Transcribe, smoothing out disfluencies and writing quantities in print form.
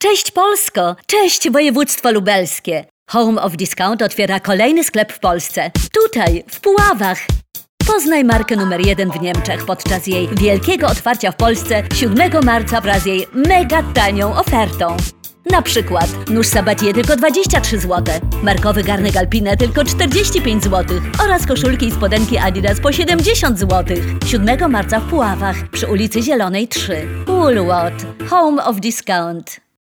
Cześć Polsko! Cześć województwo lubelskie! Home of Discount otwiera kolejny sklep w Polsce. Tutaj, w Puławach. Poznaj markę numer 1 w Niemczech podczas jej wielkiego otwarcia w Polsce 7 marca wraz z jej mega tanią ofertą. Na przykład nóż Sabatier tylko 23 zł, markowy garnek Alpine tylko 45 zł oraz koszulki i spodenki Adidas po 70 zł. 7 marca w Puławach przy ulicy Zielonej 3. Woolworth. Home of Discount.